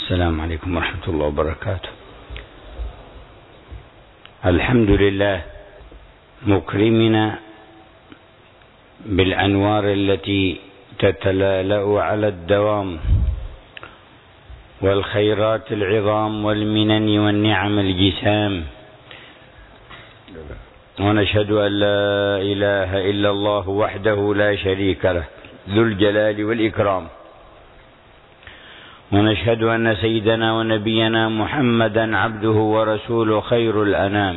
السلام عليكم ورحمة الله وبركاته. الحمد لله مكرمنا بالأنوار التي تتلألأ على الدوام، والخيرات العظام والمنن والنعم الجسام، ونشهد أن لا إله إلا الله وحده لا شريك له ذو الجلال والإكرام، ونشهد أن سيدنا ونبينا محمدا عبده ورسوله خير الأنام،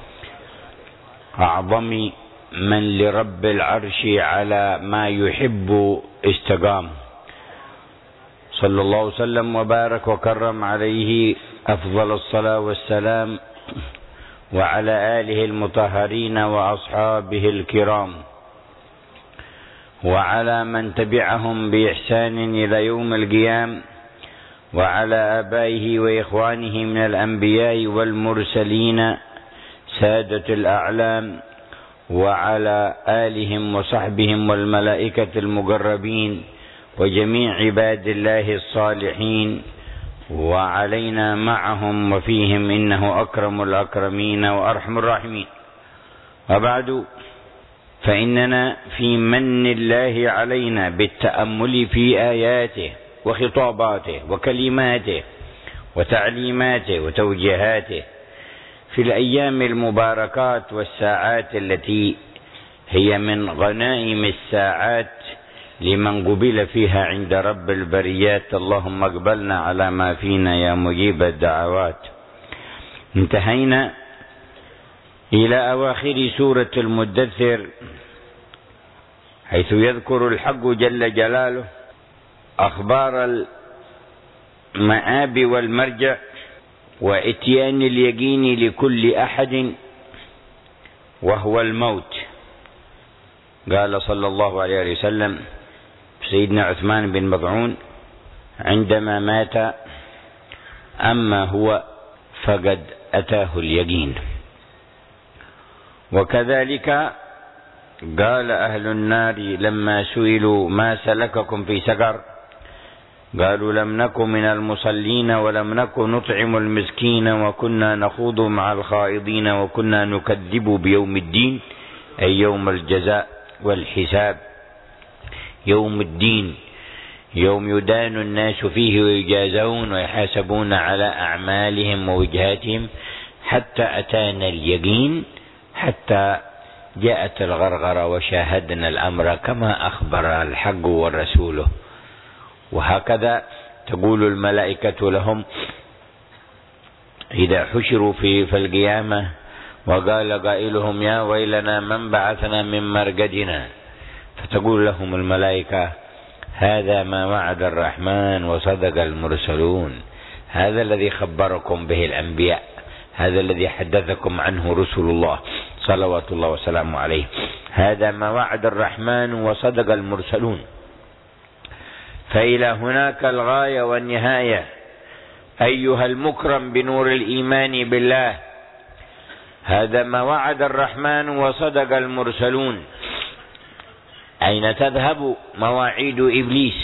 أعظم من لرب العرش على ما يحب استقام، صلى الله وسلم وبارك وكرم عليه أفضل الصلاة والسلام، وعلى آله المطهرين وأصحابه الكرام، وعلى من تبعهم بإحسان إلى يوم القيام، وعلى آبائه وإخوانه من الأنبياء والمرسلين سادة الأعلام، وعلى آلهم وصحبهم والملائكة المقربين وجميع عباد الله الصالحين، وعلينا معهم وفيهم، إنه أكرم الأكرمين وأرحم الراحمين. وبعد، فإننا في من الله علينا بالتأمل في آياته وخطاباته وكلماته وتعليماته وتوجيهاته في الأيام المباركات والساعات التي هي من غنائم الساعات لمن قبل فيها عند رب البريات. اللهم اقبلنا على ما فينا يا مجيب الدعوات. انتهينا إلى أواخر سورة المدثر، حيث يذكر الحق جل جلاله أخبار المآب والمرجع وإتيان اليقين لكل أحد، وهو الموت. قال صلى الله عليه وسلم سيدنا عثمان بن مظعون عندما مات: أما هو فقد أتاه اليقين. وكذلك قال أهل النار لما سئلوا ما سلككم في سقر، قالوا لم نكن من المصلين ولم نكن نطعم المسكين وكنا نخوض مع الخائضين وكنا نكذب بيوم الدين، أي يوم الجزاء والحساب، يوم الدين، يوم يدان الناس فيه ويجازون ويحاسبون على أعمالهم ووجهاتهم، حتى أتانا اليقين، حتى جاءت الغرغرة وشاهدنا الأمر كما أخبر الحق ورسوله. وهكذا تقول الملائكة لهم إذا حشروا في القيامة، وقال قائلهم يا ويلنا من بعثنا من مرقدنا، فتقول لهم الملائكة هذا ما وعد الرحمن وصدق المرسلون، هذا الذي خبركم به الأنبياء، هذا الذي حدثكم عنه رسل الله صلوات الله وسلامه عليه، هذا ما وعد الرحمن وصدق المرسلون. فإلى هناك الغاية والنهاية. أيها المكرم بنور الإيمان بالله، هذا ما وعد الرحمن وصدق المرسلون. أين تذهب مواعيد إبليس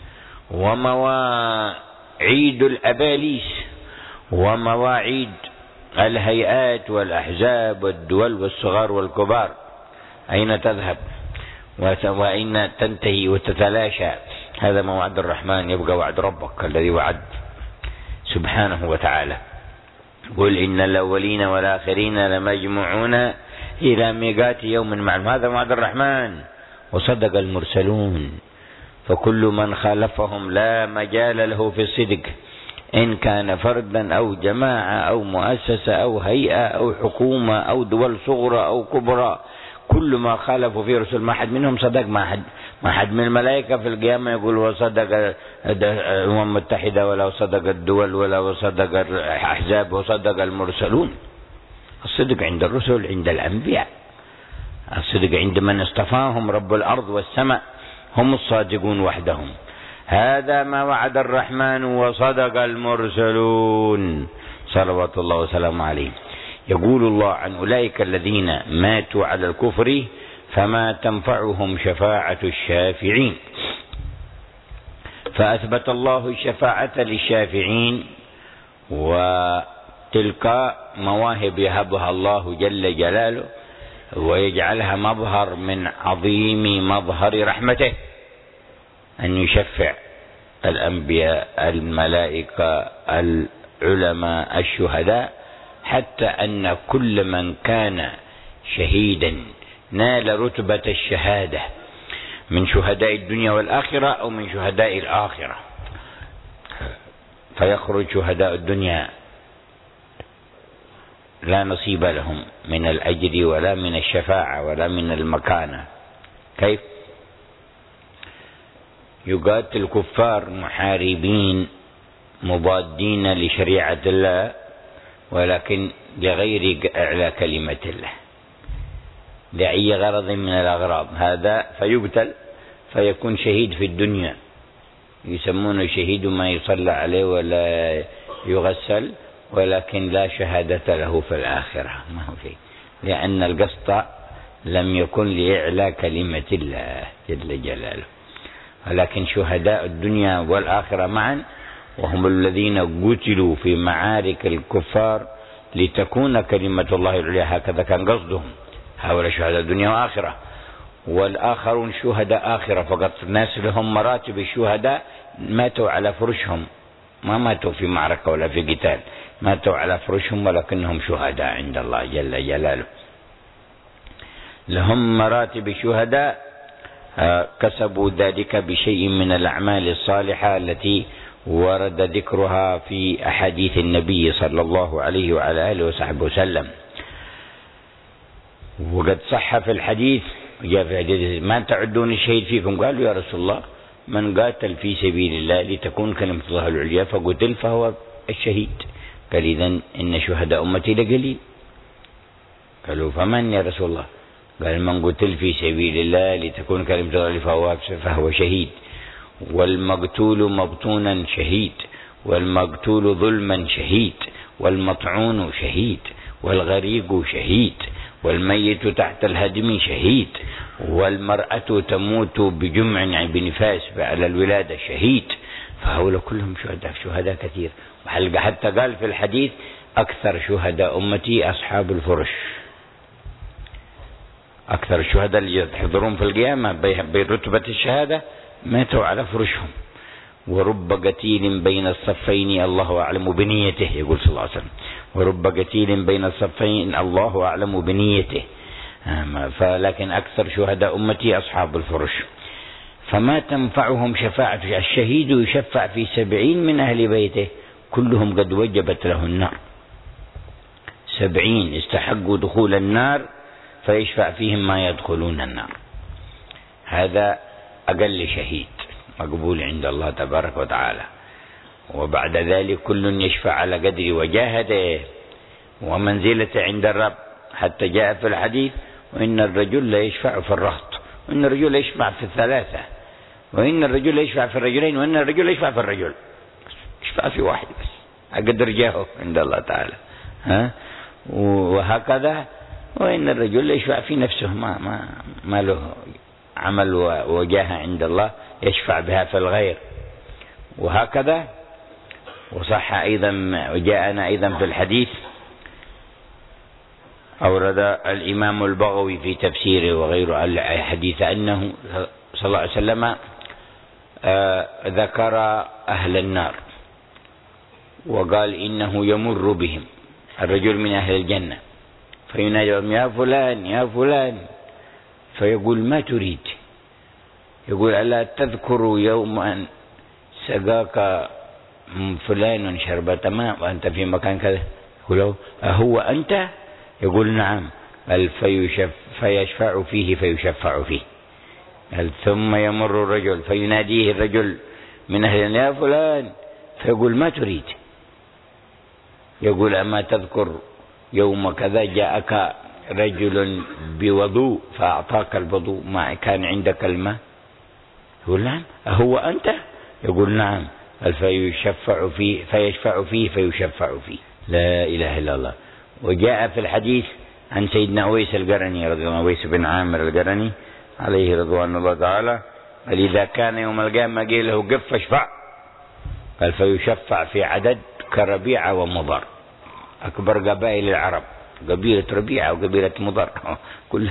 ومواعيد الأباليس ومواعيد الهيئات والأحزاب والدول والصغار والكبار؟ أين تذهب وأين تنتهي وتتلاشى؟ هذا ما وعد الرحمن، يبقى وعد ربك الذي وعد سبحانه وتعالى. قل إن الأولين والآخرين لمجموعون إلى ميقات يوم معلوم، هذا وعد الرحمن وصدق المرسلون. فكل من خالفهم لا مجال له في الصدق، إن كان فردا أو جماعة أو مؤسسة أو هيئة أو حكومة أو دول صغرى أو كبرى، كل ما خالفوا في رسل ما حد منهم صدق. ما حد من الملائكة في القيامة يقول وصدق الأمم المتحدة، ولا وصدق الدول، ولا وصدق الأحزاب، وصدق المرسلون. الصدق عند الرسل، عند الأنبياء. الصدق عند من اصطفاهم رب الأرض والسماء، هم الصادقون وحدهم. هذا ما وعد الرحمن وصدق المرسلون صلوات الله وسلامه عليه. يقول الله عن أولئك الذين ماتوا على الكفر فما تنفعهم شفاعة الشافعين. فأثبت الله الشفاعة للشافعين، وتلك مواهب يهبها الله جل جلاله ويجعلها مظهر من عظيم مظهر رحمته، أن يشفع الأنبياء، الملائكة، العلماء، الشهداء، حتى أن كل من كان شهيدا نال رتبة الشهادة من شهداء الدنيا والآخرة أو من شهداء الآخرة، فيخرج شهداء الدنيا لا نصيب لهم من الأجر ولا من الشفاعة ولا من المكانة. كيف؟ يقاتل الكفار محاربين مضادين لشريعة الله، ولكن لغير إعلاء كلمة الله، لأي غرض من الأغراض، هذا فيقتل فيكون شهيد في الدنيا، يسمونه شهيد ما يصلى عليه ولا يغسل، ولكن لا شهادة له في الآخرة، ما هو فيه، لأن القسط لم يكن لإعلاء كلمة الله جل جلاله. ولكن شهداء الدنيا والآخرة معا، وهم الذين قتلوا في معارك الكفار لتكون كلمة الله العليا، هكذا كان قصدهم، هؤلاء شهداء الدنيا والآخرة. والآخرون شهداء آخرة فقط، ناس لهم مراتب الشهداء ماتوا على فرشهم، ما ماتوا في معركة ولا في قتال، ماتوا على فرشهم ولكنهم شهداء عند الله جل جلاله. لهم مراتب الشهداء كسبوا ذلك بشيء من الأعمال الصالحة التي ورد ذكرها في أحاديث النبي صلى الله عليه وعلى آله وصحبه وسلم. وقد صح في الحديث، جاء في الحديث: ما تعدون الشهيد فيكم؟ قالوا: يا رسول الله، من قاتل في سبيل الله لتكون كلمة الله العليا فقتل فهو الشهيد. قال: إذن إن شهداء أمتي لقليل. قالوا: فمن يا رسول الله؟ قال: من قتل في سبيل الله لتكون كلمة الله العليا فهو شهيد. والمقتول مبطونا شهيد، والمقتول ظلما شهيد، والمطعون شهيد، والغريق شهيد، والميت تحت الهدم شهيد، والمرأة تموت بجمع بنفاس على الولادة شهيد. فهؤلاء كلهم شهداء كثير. حتى قال في الحديث: أكثر شهداء أمتي أصحاب الفرش. أكثر الشهداء اللي يحضرون في القيامة برتبة الشهادة ماتوا على فرشهم. ورب قتيل بين الصفين الله أعلم بنيته، يقول صلى الله عليه وسلم: ورب قتيل بين الصفين الله أعلم بنيته. فلكن أكثر شهداء أمتي أصحاب الفرش. فما تنفعهم شفاعة الشهيد، يشفع في 70 من أهل بيته كلهم قد وجبت له النار، 70 استحقوا دخول النار فيشفع فيهم ما يدخلون النار. هذا أقل شهيد مقبول عند الله تبارك وتعالى. وبعد ذلك كل يشفع على قدر وجاهته ومنزلته عند الرب، حتى جاء في الحديث: وإن الرجل لا يشفع في الرهط، وإن الرجل لا يشفع في الثلاثة، وإن الرجل لا يشفع في الرجلين، وإن الرجل لا يشفع في الرجل، يشفع في واحد بس أقدر جاهه عند الله تعالى. وهكذا وإن الرجل لا يشفع في نفسه، ما له عمل وجاهه عند الله يشفع بها في الغير. وهكذا. وصح أيضا وجاءنا أيضا في الحديث، أورد الإمام البغوي في تفسيره وغيره الحديث، أنه صلى الله عليه وسلم ذكر أهل النار وقال إنه يمر بهم الرجل من أهل الجنة فيناديهم: يا فلان يا فلان، فيقول: ما تريد؟ يقول: ألا تذكر يوما سقاك فلان شربة ماء وأنت في مكان كذا؟ يقول: أهو أنت؟ يقول: نعم. فيشفع فيه فيشفع فيه. ثم يمر الرجل فيناديه الرجل من أهل: يا فلان، فيقول: ما تريد؟ يقول: أما تذكر يوم كذا جاءك رجل بوضوء فأعطاك الوضوء ما كان عندك الماء؟ يقول: نعم. أهو أنت؟ يقول: نعم. فيشفع فيه فيشفع فيه. لا إله إلا الله. وجاء في الحديث عن سيدنا أويس القرني رضي الله عنه، أويس بن عامر القرني عليه رضوان الله تعالى، قال إذا كان يوم القيامة قيل له قف اشفع، قال فيشفع في عدد كربيعة ومضر، أكبر قبائل العرب، قبيلة ربيعة وقبيلة مضر، كل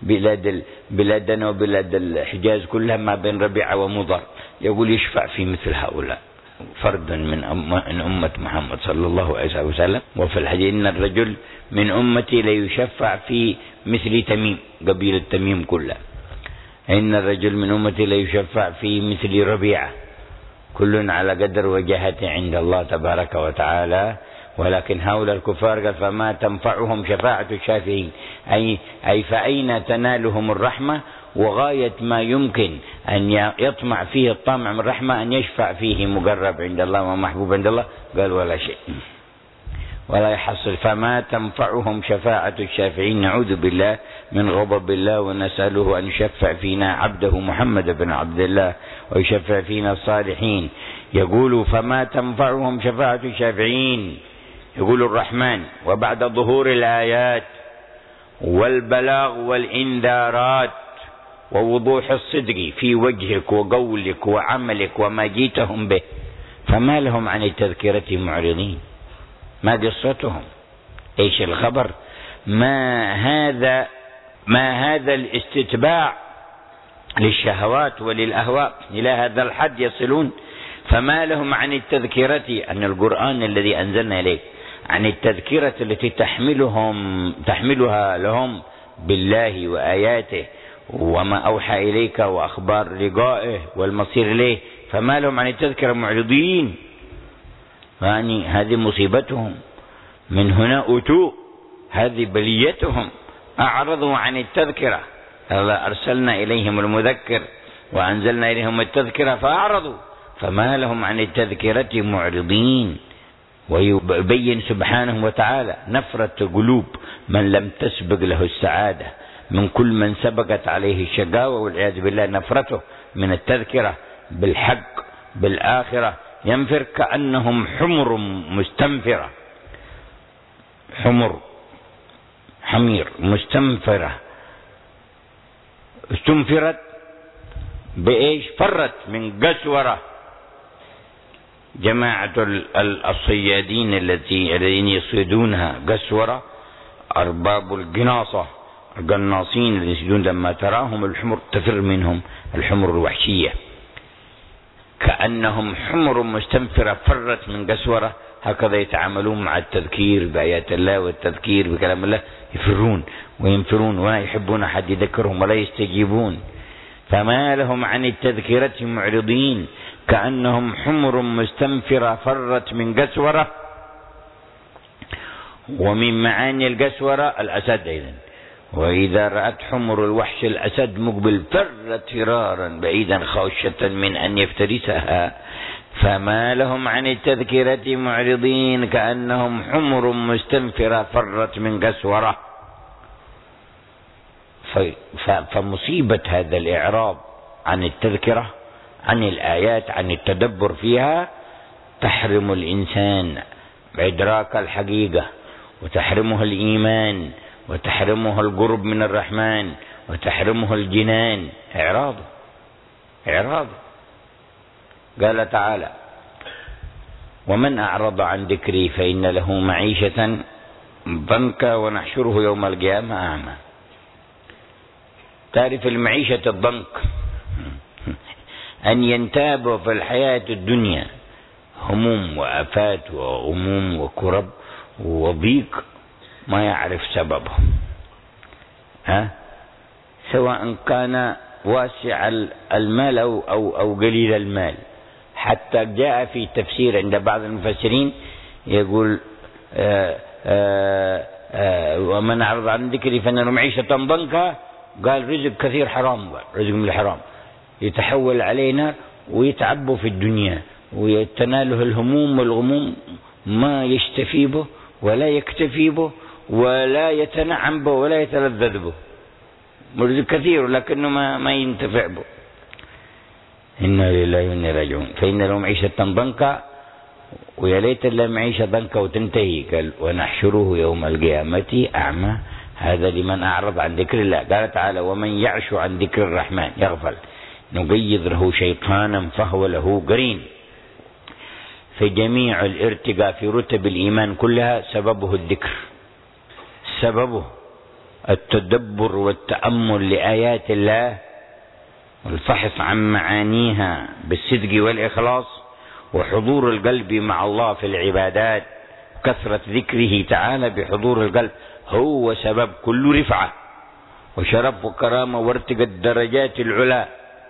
بلادنا وبلاد الحجاز كلها ما بين ربيعة ومضر، يقول يشفع في مثل هؤلاء فردا من أمة محمد صلى الله عليه وسلم. وفي الحديث إن الرجل من أمتي ليشفع في مثل تميم، قبيلة تميم كلها، إن الرجل من أمتي ليشفع في مثل ربيعة، كل على قدر وجهته عند الله تبارك وتعالى. ولكن هؤلاء الكفار قال فما تنفعهم شفاعة الشافعين، أي فأين تنالهم الرحمة، وغاية ما يمكن أن يطمع فيه الطامع من الرحمة أن يشفع فيه مقرب عند الله ومحبوب عند الله، قال ولا شيء ولا يحصل. فما تنفعهم شفاعة الشافعين، نعوذ بالله من غضب الله ونسأله أن يشفع فينا عبده محمد بن عبد الله ويشفع فينا الصالحين. يقول فما تنفعهم شفاعة الشافعين، يقول الرحمن وبعد ظهور الآيات والبلاغ والإنذارات ووضوح الصدق في وجهك وقولك وعملك وما جيتهم به، فما لهم عن التذكرة معرضين. ما قصتهم؟ ايش الخبر؟ ما هذا الاستتباع للشهوات وللأهواء إلى هذا الحد يصلون. فما لهم عن التذكرة، أن القرآن الذي أنزلنا إليك، عن التذكرة التي تحملها لهم بالله وآياته وما أوحى إليك وأخبار لقائه والمصير إليه، فما لهم عن التذكرة معرضين. يعني هذه مصيبتهم، من هنا أتوا، هذه بليتهم، أعرضوا عن التذكرة. الله أرسلنا إليهم المذكر وأنزلنا إليهم التذكرة فأعرضوا، فما لهم عن التذكرة معرضين. ويبين سبحانه وتعالى نفرة قلوب من لم تسبق له السعادة، من كل من سبقت عليه الشقاوة والعياذ بالله، نفرته من التذكرة بالحق بالآخرة، ينفر كأنهم حمر مستنفرة، حمير مستنفرة، استنفرت بإيش؟ فرت من قسورة. جماعة الصيادين الذين يصيدونها قسورة، أرباب القناصة القناصين الذين يصيدون، لما تراهم الحمر تفر منهم، الحمر الوحشية، كأنهم حمر مستنفرة فرت من قسورة. هكذا يتعاملون مع التذكير بآيات الله والتذكير بكلام الله، يفرون وينفرون ولا يحبون أحد يذكرهم ولا يستجيبون. فما لهم عن التذكرة معرضين، كأنهم حمر مستنفرة فرت من قسورة. ومن معاني القسورة الأسد أيضا، وإذا رأت حمر الوحش الأسد مقبل فرت فرارا بعيدا خاشية من أن يفترسها. فما لهم عن التذكرة معرضين، كأنهم حمر مستنفرة فرت من قسورة. فمصيبة هذا الإعراض عن التذكرة، عن الآيات، عن التدبر فيها، تحرم الإنسان إدراك الحقيقة، وتحرمه الإيمان، وتحرمه القرب من الرحمن، وتحرمه الجنان. إعراض. قال تعالى ومن أعرض عن ذكري فإن له معيشة ضنكا ونحشره يوم القيامة أعمى. تعرف المعيشة الضنك، أن ينتاب في الحياة الدنيا هموم وآفات وغموم وكرب وضيق ما يعرف سببه، سواء كان واسع المال أو قليل المال. حتى جاء في تفسير عند بعض المفسرين يقول ومن أعرض عن ذكري فإن له معيشة ضنكا، قال رزق كثير حرام، رزق من الحرام يتحول علينا ويتعبوا في الدنيا ويتناله الهموم والغموم، ما يشتفي به ولا يكتفي به ولا يتنعم به ولا يتلذذ به، رزق كثير لكنه ما ينتفع به. إنا لله وإنا إليه راجعون. فإن له معيشة ضنكا، ويا ليت له معيشة ضنكا وتنتهي. قال ونحشره يوم القيامة أعمى. هذا لمن أعرض عن ذكر الله. قال تعالى ومن يعش عن ذكر الرحمن يغفل، نقيض له شيطانا فهو له قرين. فجميع الارتقاء في رتب الإيمان كلها سببه الذكر، سببه التدبر والتأمل لآيات الله والفحص عن معانيها بالصدق والإخلاص، وحضور القلب مع الله في العبادات، كثرة ذكره تعالى بحضور القلب هو سبب كل رفعة وشرف وكرامة وارتقى الدرجات العلى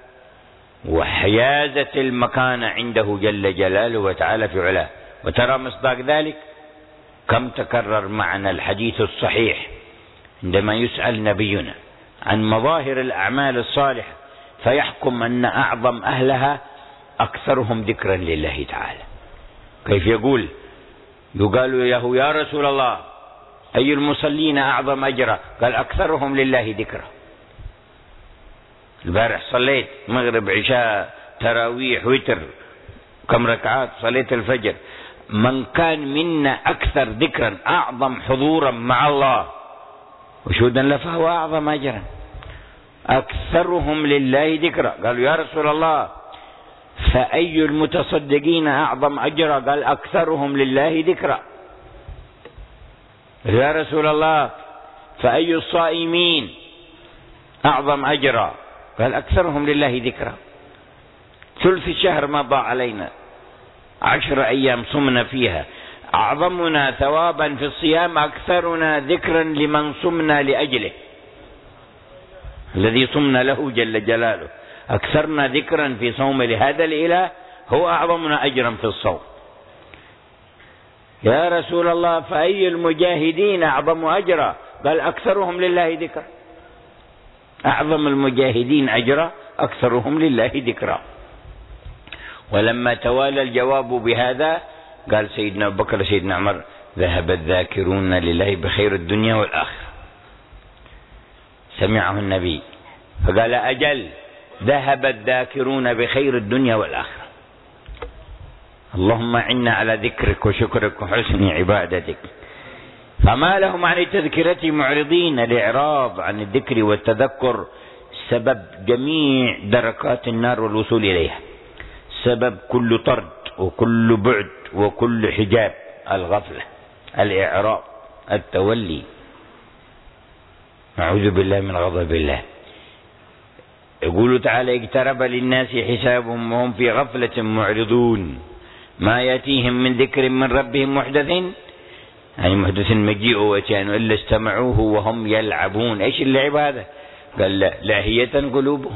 وحيازة المكانة عنده جل جلاله وتعالى في علاه. وترى مصداق ذلك كم تكرر معنا الحديث الصحيح عندما يسأل نبينا عن مظاهر الأعمال الصالحة فيحكم أن أعظم أهلها أكثرهم ذكرا لله تعالى. كيف يقول له يا رسول الله أي المصلين أعظم أجرا؟ قال أكثرهم لله ذكرا. البارح صليت مغرب عشاء تراويح وتر كم ركعات، صليت الفجر. من كان منا أكثر ذكرا أعظم حضورا مع الله وشهودا له فهو أعظم أجرا. أكثرهم لله ذكرا. قالوا يا رسول الله فأي المتصدقين أعظم أجرا؟ قال أكثرهم لله ذكرا. يا رسول الله فأي الصائمين أعظم أجرا؟ قال أكثرهم لله ذكرا. ثلث الشهر مضى علينا 10 أيام صمنا فيها، أعظمنا ثوابا في الصيام أكثرنا ذكرا لمن صمنا لأجله، الذي صمنا له جل جلاله. أكثرنا ذكرا في صوم لهذا الإله هو أعظمنا أجرا في الصوم. يا رسول الله فأي المجاهدين أعظم أجرا؟ قال أكثرهم لله ذكرا. أعظم المجاهدين أجرا أكثرهم لله ذكرا. ولما توالى الجواب بهذا قال سيدنا أبو بكر سيدنا عمر ذهب الذاكرون لله بخير الدنيا والآخرة. سمعه النبي فقال أجل ذهب الذاكرون بخير الدنيا والآخرة. اللهم عنا على ذكرك وشكرك وحسن عبادتك. فما لهم عن التذكرة معرضين. الإعراض عن الذكر والتذكر سبب جميع دركات النار والوصول إليها، سبب كل طرد وكل بعد وكل حجاب. الغفلة، الإعراض، التولي. نعوذ بالله من غضب الله. يقول تعالى اقترب للناس حسابهم وهم في غفلة معرضون ما يأتيهم من ذكر من ربهم محدث، يعني محدث مجيء وكانوا إلا استمعوه وهم يلعبون. إيش اللعب هذا؟ قال لاهية قلوبهم.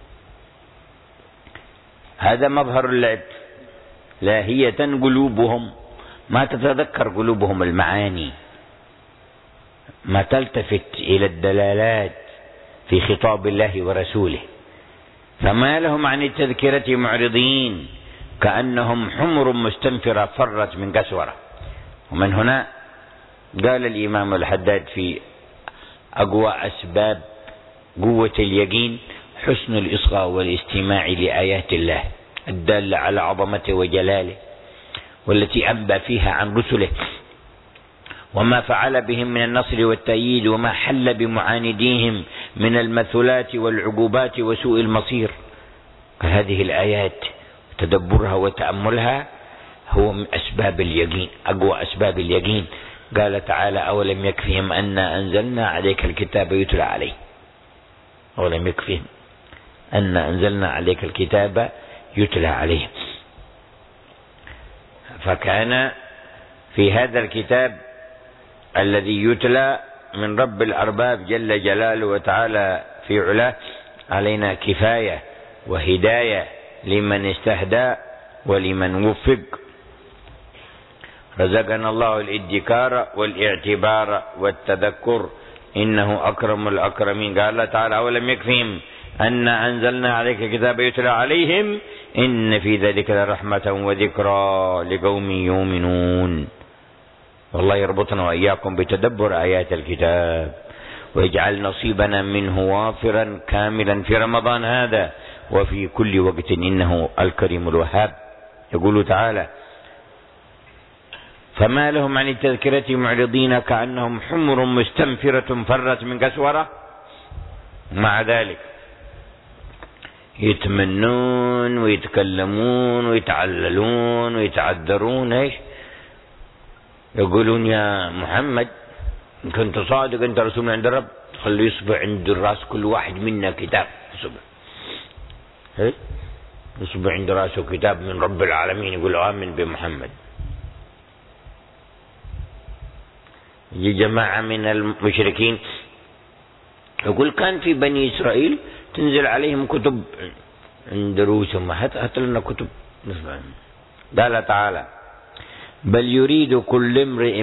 هذا مظهر اللعب، لاهية قلوبهم، ما تتذكر قلوبهم المعاني، ما تلتفت إلى الدلالات في خطاب الله ورسوله. فما لهم عن التذكرة معرضين كأنهم حمر مستنفرة فرت من قسورة. ومن هنا قال الإمام الحداد في أقوى أسباب قوة اليقين حسن الإصغاء والاستماع لآيات الله الدالة على عظمته وجلاله، والتي أنبأ فيها عن رسله وما فعل بهم من النصر والتأييد وما حل بمعانديهم من المثلات والعقوبات وسوء المصير. هذه الآيات تدبرها وتأملها هو من أسباب اليقين، أقوى أسباب اليقين. قال تعالى أولم يكفهم أنا أنزلنا عليك الكتاب يتلى عليه. أولم يكفهم أنا أنزلنا عليك الكتاب يتلى عليه. فكان في هذا الكتاب الذي يتلى من رب الأرباب جل جلاله وتعالى في علاه علينا كفاية وهداية لمن استهدى ولمن وفق. رزقنا الله الادكار والاعتبار والتذكر إنه أكرم الأكرمين. قال الله تعالى أولم يكفهم أن أنزلنا عليك كتاب يتلى عليهم إن في ذلك لرحمة وذكرى لقوم يؤمنون. والله يربطنا وإياكم بتدبر آيات الكتاب ويجعل نصيبنا منه وافرا كاملا في رمضان هذا وفي كل وقت إنه الكريم الوهاب. يقول تعالى فما لهم عن التذكرة معرضين كأنهم حمر مستنفرة فرت من قسورة. مع ذلك يتمنون ويتكلمون ويتعللون ويتعذرون. ايش يقولون؟ يا محمد إن كنت صادق أنت رسول من عند الرب خلي يصبح عند الراس كل واحد منا كتاب. يصبح عند راسه كتاب من رب العالمين يقول آمن بمحمد. يجي جماعة من المشركين يقول كان في بني إسرائيل تنزل عليهم كتب عند رؤوسهم، هات لنا كتب. قال تعالى بل يريد كل امرئ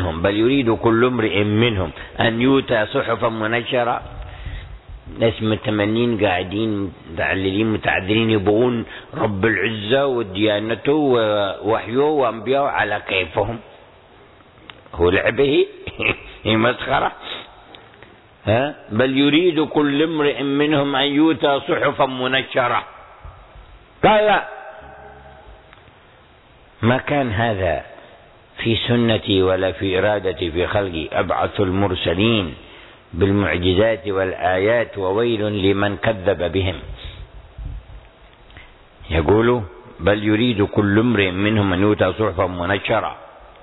منهم أن يؤتى صحفا منشرة. ناس متمنين قاعدين متعللين متعذرين يبغون رب العزة وديانته ووحيه وأنبياءه على كيفهم. هو لعبه هي مسخرة. بل يريد كل امرئ منهم أن يؤتى صحفا منشرة. قال لا، ما كان هذا في سنتي ولا في إرادتي في خلقي. أبعث المرسلين بالمعجزات والآيات وويل لمن كذب بهم. يقول بل يريد كل امرئ منهم أن يؤتى صحفا منشرة.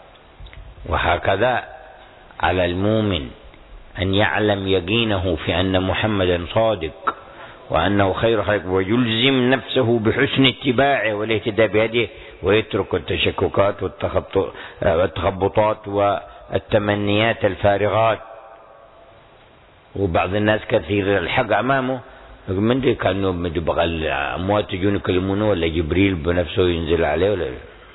وهكذا على المؤمن أن يعلم يقينه في أن محمدا صادق وأنه خير خلق، ويلزم نفسه بحسن اتباعه والاهتداء بهديه، ويترك التشككات والتخبطات والتمنيات الفارغات. وبعض الناس كثير الحق أمامه يقول من دي كانوا بغى الأموات يجون يكلمونه ولا جبريل بنفسه ينزل عليه ولا.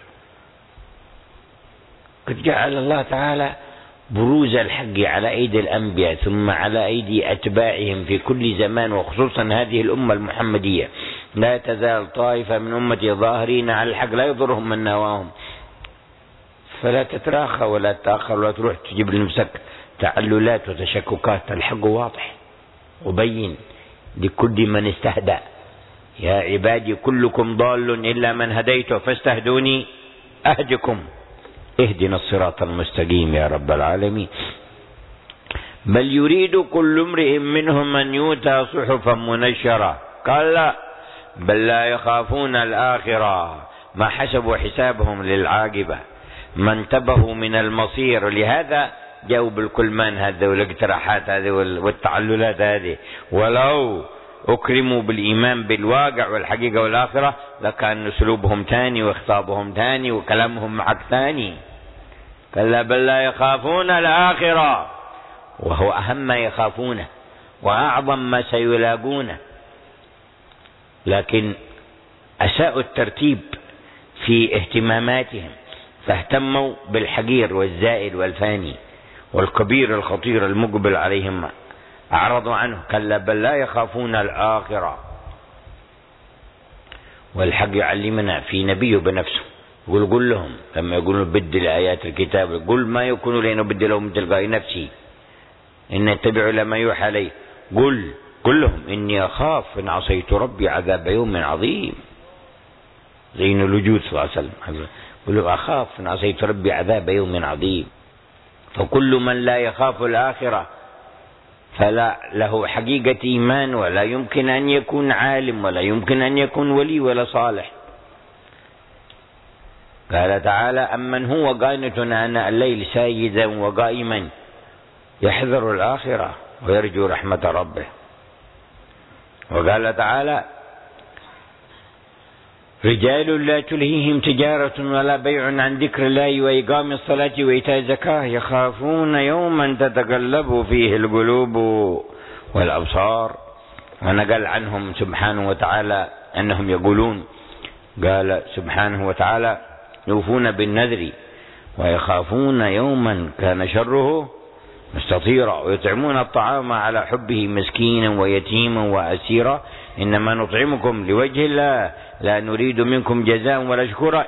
قد جعل الله تعالى بروز الحق على أيدي الأنبياء ثم على أيدي أتباعهم في كل زمان، وخصوصا هذه الأمة المحمدية. لا تزال طائفة من أمتي ظاهرين على الحق لا يضرهم من نواهم. فلا تتراخى ولا تتأخر ولا تروح تجيب لنفسك تعللات وتشككات. الحق واضح وبين لكل من استهدى. يا عبادي كلكم ضال إلا من هديته فاستهدوني أهدكم. اهدنا الصراط المستقيم يا رب العالمين. بل يريد كل امرئ منهم أن يؤتى صحفا منشرة. قال لا، بل لا يخافون الآخرة، ما حسبوا حسابهم للعاقبة، ما انتبهوا من المصير. لهذا جاءوا بالكلمان هذا والاقتراحات هذه والتعللات هذه. ولو أكرموا بالإيمان بالواقع والحقيقة والآخرة لكان أسلوبهم ثاني وخطابهم ثاني وكلامهم معك ثاني. كلا بل لا يخافون الآخرة، وهو أهم ما يخافونه وأعظم ما سيلاقونه. لكن أساءوا الترتيب في اهتماماتهم، فاهتموا بالحقير والزائد والفاني، والكبير الخطير المقبل عليهم أعرضوا عنه. كلا بل لا يخافون الآخرة. والحق يعلمنا في نبيه بنفسه قل لهم لما يقولون بدل آيات الكتاب قل ما يكون لي نبدله من تلقاء نفسي إن اتبع لما يوحى لي. قل لهم إني أخاف إن عصيت ربي عذاب يوم عظيم. زين الوجود صلى الله عليه وسلم قل له أخاف إن عصيت ربي عذاب يوم عظيم. فكل من لا يخاف الآخرة فلا له حقيقة إيمان، ولا يمكن أن يكون عالم، ولا يمكن أن يكون ولي ولا صالح. قال تعالى أمن هو قانت آناء الليل ساجدا وقائما يحذر الآخرة ويرجو رحمة ربه. وقال تعالى رجال لا تلهيهم تجارة ولا بيع عن ذكر الله وإقام الصلاة وإيتاء الزكاة يخافون يوما تتقلب فيه القلوب والأبصار. ونقل عنهم سبحانه وتعالى أنهم يقولون قال سبحانه وتعالى يوفون بالنذر ويخافون يوما كان شره مستطيرا ويطعمون الطعام على حبه مسكينا ويتيما وأسيرا إنما نطعمكم لوجه الله لا نريد منكم جزاء ولا شكورا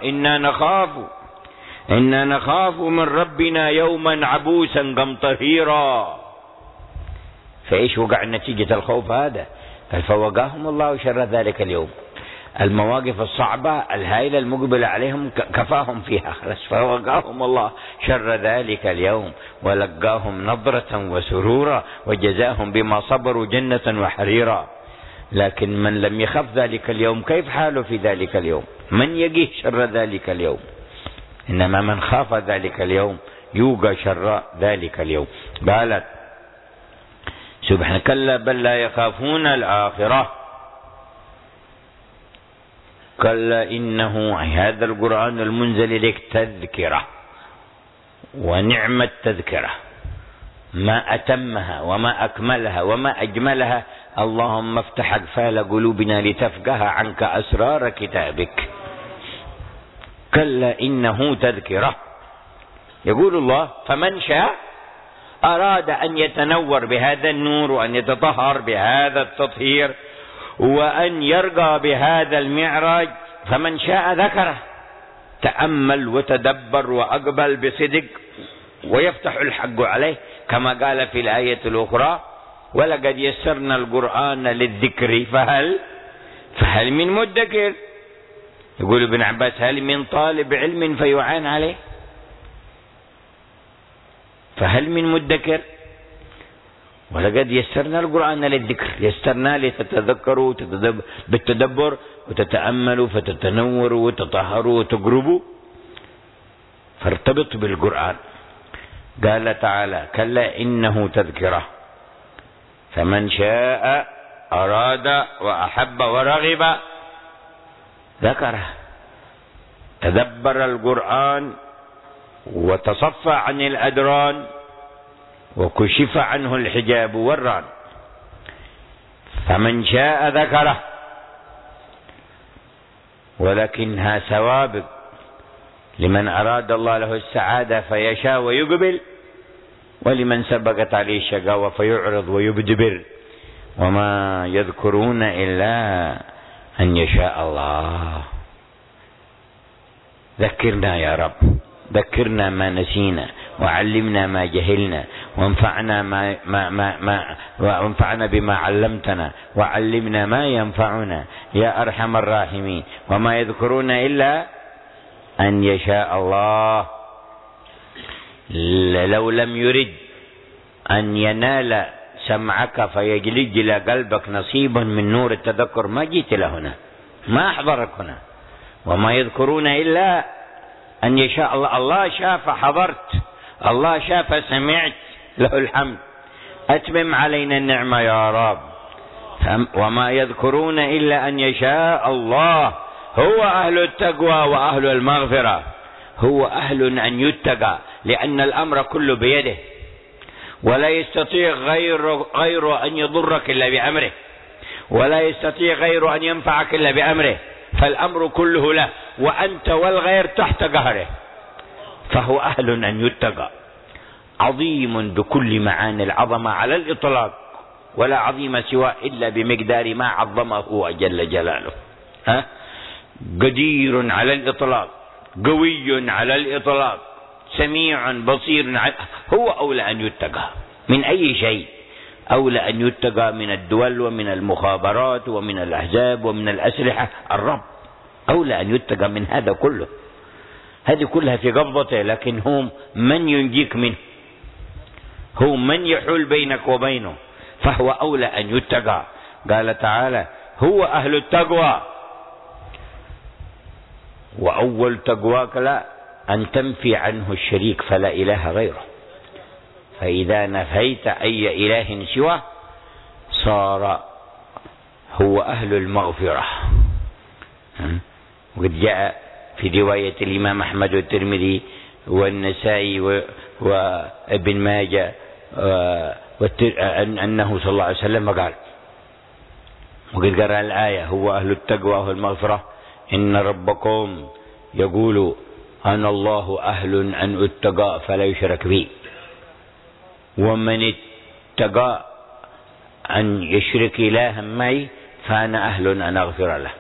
إنا نخاف من ربنا يوما عبوسا قمطريرا. فإيش وقع نتيجة الخوف هذا؟ فوقاهم الله شر ذلك اليوم. المواقف الصعبة الهائلة المقبلة عليهم كفاهم فيها خلاص، فوقاهم الله شر ذلك اليوم ولقاهم نظرة وسرورا وجزاهم بما صبروا جنة وحريرا. لكن من لم يخف ذلك اليوم كيف حاله في ذلك اليوم؟ من يقيه شر ذلك اليوم؟ إنما من خاف ذلك اليوم يوقى شر ذلك اليوم. قالت سبحانه كلا بل لا يخافون الآخرة. كلا إنه هذا القرآن المنزل لك تذكرة، ونعم التذكرة، ما أتمها وما أكملها وما أجملها. اللهم افتح أقفال قلوبنا لتفقه عنك أسرار كتابك. كلا إنه تذكرة. يقول الله فمن شاء أراد أن يتنور بهذا النور، وأن يتطهر بهذا التطهير، وأن يرقى بهذا المعراج، فمن شاء ذكره، تأمل وتدبر وأقبل بصدق ويفتح الحق عليه، كما قال في الآية الأخرى ولقد يسرنا القرآن للذكر فهل من مدكر. يقول ابن عباس هل من طالب علم فيعان عليه؟ فهل من مدكر؟ ولقد يسرنا القرآن للذكر، يسرنا لتتذكروا بالتدبر وتتأملوا فتتنوروا وتطهروا وتقربوا، فارتبط بالقرآن. قال تعالى كلا إنه تذكرة، فمن شاء أراد وأحب ورغب ذكره، تدبر القرآن وتصفى عن الأدران وكشف عنه الحجاب والران. فمن شاء ذكره، ولكنها سوابق لمن أراد الله له السعادة فيشاء ويقبل، ولمن سبقت عليه الشقاوة فيعرض ويبدبر. وما يذكرون إلا أن يشاء الله. ذكرنا يا رب، ذكرنا ما نسينا، وعلمنا ما جهلنا، وانفعنا بما علمتنا، وعلمنا ما ينفعنا يا أرحم الراحمين. وما يذكرون إلا أن يشاء الله. لو لم يرد أن ينال سمعك فيجلج قلبك نصيبا من نور التذكر ما جيت لهنا، ما أحضرك هنا. وما يذكرون إلا أن يشاء الله. الله شاف حضرت، الله شاف سمعت، له الحمد. أتمم علينا النعمة يا رب. وما يذكرون إلا أن يشاء الله. هو أهل التقوى وأهل المغفرة، هو أهل أن يتقى، لأن الأمر كله بيده، ولا يستطيع غير أن يضرك إلا بأمره، ولا يستطيع غير أن ينفعك إلا بأمره، فالأمر كله له، وأنت والغير تحت قهره، فهو أهل أن يتقى. عظيم بكل معاني العظمة على الإطلاق، ولا عظيم سواه إلا بمقدار ما عظمه جل جلاله. قدير على الإطلاق، قوي على الإطلاق، سميع بصير. هو أولى أن يتقى من أي شيء، أولى أن يتقى من الدول ومن المخابرات ومن الأحزاب ومن الأسلحة. الرب أولى أن يتقى من هذا كله، هذه كلها في قبضته، لكن هم من ينجيك منه، هو من يحول بينك وبينه، فهو أولى أن يتقى. قال تعالى هو أهل التقوى. وأول تقواك لا أن تنفي عنه الشريك فلا إله غيره، فإذا نفيت أي إله سواه صار هو أهل المغفرة. وقد جاء في رواية الإمام أحمد والترمذي والنسائي وابن ماجه أنه صلى الله عليه وسلم قال، وقد قرأ الآية هو أهل التقوى والمغفرة، إن ربكم يقول أنا الله أهل أن أتقى فلا يشرك بي، ومن اتقى أن يشرك إلها معي فأنا أهل أن أغفر له.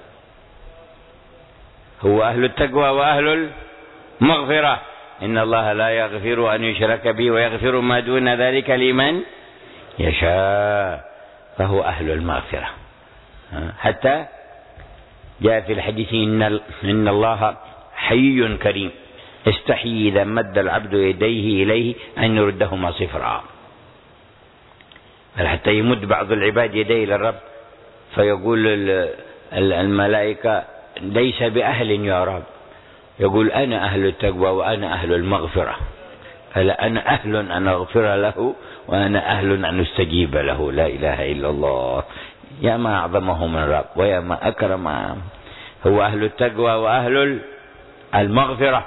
هو أهل التقوى وأهل المغفرة. إن الله لا يغفر أن يشرك به ويغفر ما دون ذلك لمن يشاء، فهو أهل المغفرة. حتى جاء في الحديث إن الله حي كريم استحيي إذا مد العبد يديه إليه أن يردهما صفرا. بل حتى يمد بعض العباد يديه إلى الرب فيقول الملائكة ليس بأهل يا رب، يقول أنا أهل التقوى وأنا أهل المغفرة، فلا أنا أهل أن أغفر له وأنا أهل أن أستجيب له. لا إله إلا الله. يا ما أعظمه من رب ويا ما أكرم. هو أهل التقوى وأهل المغفرة.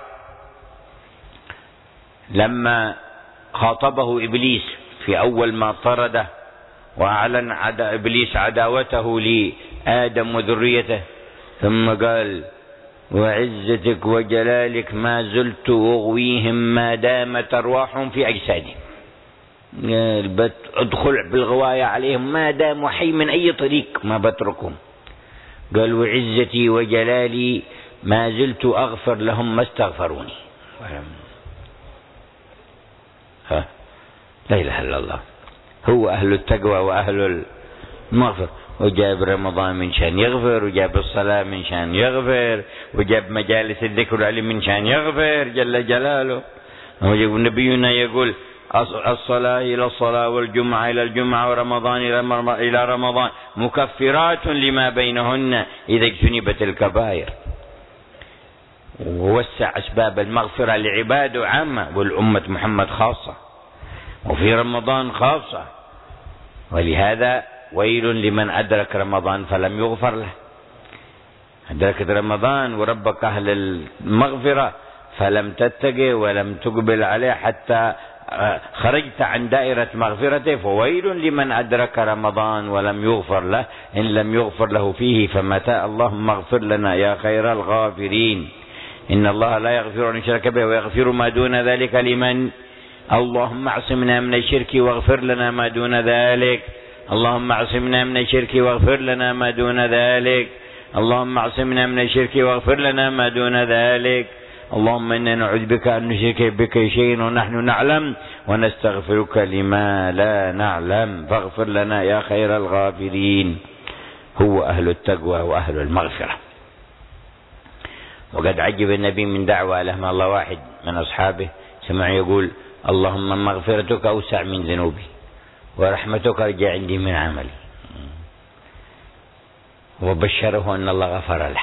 لما خاطبه إبليس في أول ما طرده وأعلن إبليس عداوته لآدم وذريته، ثم قال وعزتك وجلالك ما زلت أغويهم ما دامت أرواحهم في أجسادهم. ادخل بالغواية عليهم ما داموا حي من أي طريق ما بتركهم. قال وعزتي وجلالي ما زلت أغفر لهم ما استغفروني. لا إله إلا الله. هو أهل التقوى وأهل المغفرة. وجاب رمضان من شان يغفر، وجاب الصلاة من شان يغفر، وجاب مجالس الذكر والعلم من شان يغفر جل جلاله. ونبينا يقول الصلاة إلى الصلاة والجمعة إلى الجمعة ورمضان إلى رمضان مكفرات لما بينهن إذا اجتنبت الكبائر. ووسع أسباب المغفرة لعباده عامة والأمة محمد خاصة، وفي رمضان خاصة. ولهذا ويل لمن أدرك رمضان فلم يغفر له. أدركت رمضان وربك أهل المغفرة فلم تتقي ولم تقبل عليه حتى خرجت عن دائرة مغفرته، فويل لمن أدرك رمضان ولم يغفر له. إن لم يغفر له فيه فمتى. اللهم اغفر لنا يا خير الغافرين. إن الله لا يغفر أن يشرك به ويغفر ما دون ذلك لمن. اللهم اعصمنا من الشرك واغفر لنا ما دون ذلك. اللهم اعصمنا من الشرك واغفر لنا ما دون ذلك. اللهم اعصمنا من الشرك واغفر لنا ما دون ذلك. اللهم إنا نعوذ بك أن نشرك بك شيئا ونحن نعلم ونستغفرك لما لا نعلم فاغفر لنا يا خير الغافرين. هو أهل التقوى وأهل المغفرة. وقد عجب النبي من دعوة لهم الله واحد من أصحابه سمع يقول اللهم مغفرتك أوسع من ذنوبي ورحمتك أرجى عندي من عملي، وبشره أن الله غفر له.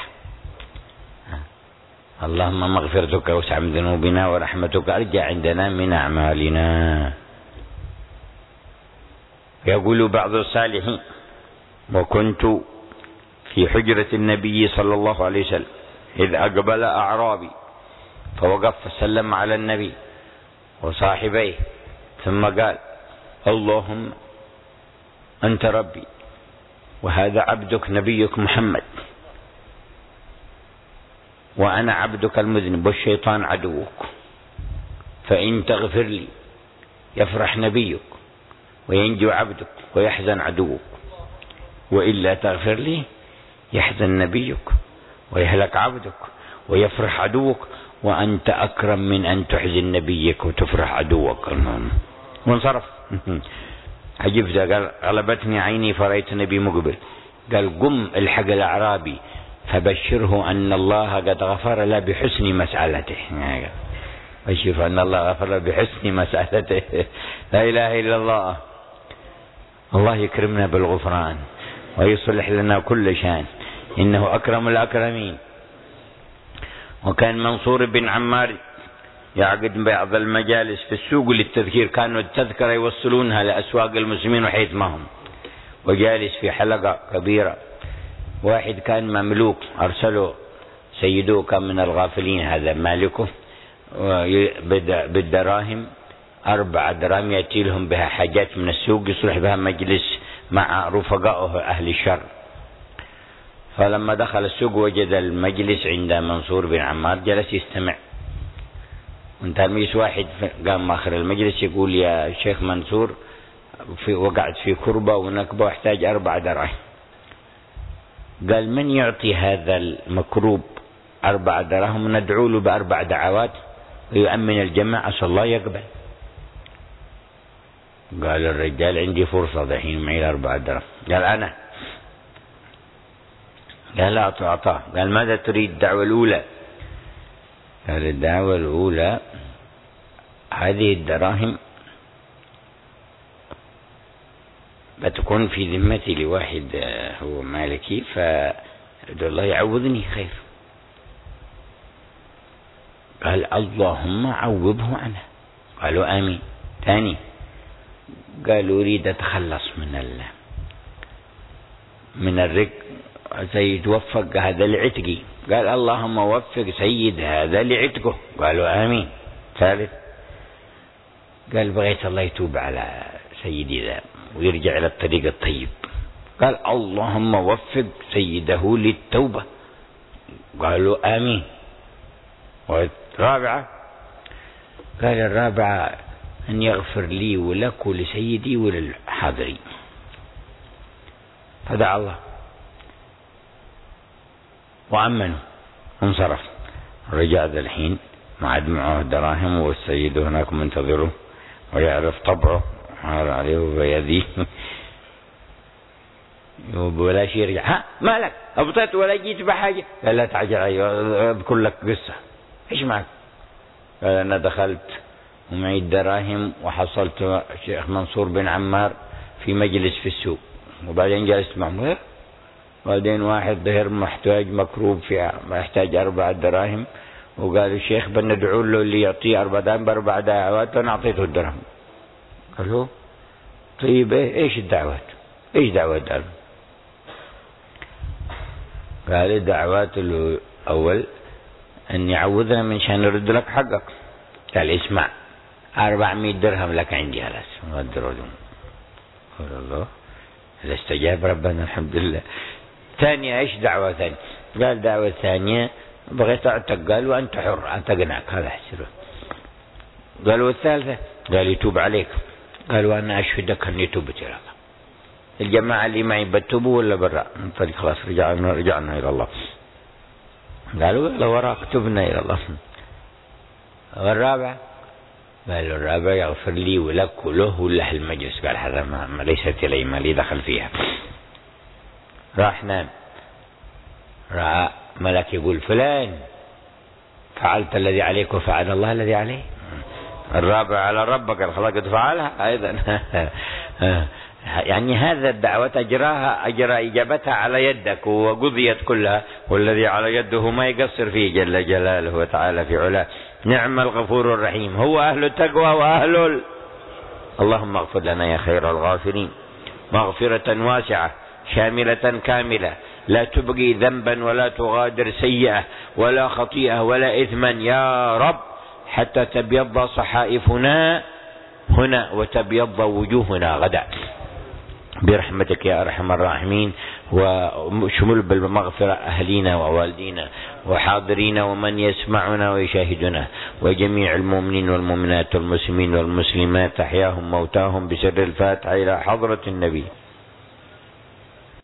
اللهم مغفرتك أوسع من ذنوبنا ورحمتك أرجى عندنا من أعمالنا. يقول بعض الصالحين وكنت في حجرة النبي صلى الله عليه وسلم إذ أقبل أعرابي فوقف فسلم على النبي وصاحبيه ثم قال اللهم أنت ربي وهذا عبدك نبيك محمد وأنا عبدك المذنب والشيطان عدوك، فإن تغفر لي يفرح نبيك وينجو عبدك ويحزن عدوك، وإلا تغفر لي يحزن نبيك ويهلك عبدك ويفرح عدوك، وأنت أكرم من أن تحزن نبيك وتفرح عدوك. وانصرف. عجبت قال غلبتني عيني فرأيت النبي مقبل. قال قم الحق الأعرابي فبشره أن الله قد غفر له بحسن مسألته. بشره أن الله غفر له بحسن مسألته. لا إله إلا الله. الله يكرمنا بالغفران ويصلح لنا كل شان، إنه أكرم الأكرمين. وكان منصور بن عمار يعقد بعض المجالس في السوق للتذكير، كانوا التذكرة يوصلونها لأسواق المسلمين وحيث ما هم، وجالس في حلقة كبيرة. واحد كان مملوك أرسله سيدوه، كان من الغافلين هذا مالكه، بالدراهم 4 دراهم يأتي لهم بها حاجات من السوق يصلح بها مجلس مع رفقائه أهل الشر. فلما دخل السوق وجد المجلس عند منصور بن عمار جلس يستمع. وانتهى المجلس، واحد قام آخر المجلس يقول يا شيخ منصور وقعت في كربة ونكبة واحتاج 4 دراهم. قال من يعطي هذا المكروب 4 دراهم ندعو له ب4 دعوات ويؤمن الجماعة عسى الله يقبل. قال الرجال عندي فرصة دحين معي 4 دراهم. قال أنا. قال لا أعطاه. قال ماذا تريد الدعوة الأولى؟ قال الدعوة الأولى هذه الدراهم فتكون في ذمتي لواحد هو مالكي فأدعو الله يعوضني خير. قال اللهم عوضه عنه. قالوا آمين. ثاني قالوا أريد أتخلص من الرق، سيتوفق هذا لعتقي. قال اللهم وفق سيد هذا لعتقه. قالوا آمين. ثالث قال بغيت الله يتوب على سيدي ذا ويرجع إلى الطريق الطيب. قال اللهم وفق سيده للتوبة. قالوا آمين. والرابعة قال الرابعة أن يغفر لي ولك ولسيدي وللحاضرين. فدعا الله وأمنوا انصرف. رجع ذا الحين معد معه دراهم والسيد هناك منتظره ويعرف طبعه حار عليه وبيديه ولا شيء. يرجع ها مالك أبطيت ولا جيت بحاجة؟ قال لا تعجل أذكر لك قصة. إيش معك؟ قال أنا دخلت ومعي الدراهم وحصلت الشيخ منصور بن عمار في مجلس في السوق وبعدين جلست معه. بعدين واحد ظهر محتاج مكروب فيها ما يحتاج 4 دراهم وقال الشيخ بندعو له اللي يعطيه 4 دراهم ب4 دعوات وأنا أعطيته الدرهم. قالوا طيب إيش الدعوات؟ إيش دعوات دارهم؟ قال الدعوات الأول أن يعوذنا من شان نرد لك حقك. قال اسمع 400 درهم لك عندي خلاص ودروا لهم. قال الله هذا استجاب ربنا الحمد لله. ثانية ايش دعوة ثانية؟ قال دعوة ثانية بغيت اعتق. قال وانت حر اعتقناك هذا حسره. قالوا الثالثة قال يتوب عليك. قال وانا اشهدك اني تبت الى الله. الجماعة اللي معي بتوبوا ولا برا؟ طيب خلاص رجعنا الى الله. قالوا لا وراك تبنا الى الله. والرابع قال الرابع يغفر لي ولك وله وله المجلس. قال هذا ما ليست إلي ما لي دخل فيها. راح نام رأى ملك يقول فلان فعلت الذي عليك وفعل الله الذي عليه. الرابع على ربك قال خلاص قد فعلها أيضا. يعني هذا الدعوة أجرى إجابتها على يدك وقضيت كلها والذي على يده ما يقصر فيه جل جلاله وتعالى في علاه. نعم الغفور الرحيم هو أهل التقوى وأهل اللهم اغفر لنا يا خير الغافرين مغفرة واسعة شاملة كاملة لا تبقي ذنبا ولا تغادر سيئة ولا خطيئة ولا إثما يا رب حتى تبيض صحائفنا هنا وتبيض وجوهنا غدا برحمتك يا أرحم الراحمين. وشمل بالمغفرة أهلينا ووالدينا وحاضرين ومن يسمعنا ويشاهدنا وجميع المؤمنين والمؤمنات والمسلمين والمسلمات أحياهم موتاهم بسر الفاتحة إلى حضرة النبي.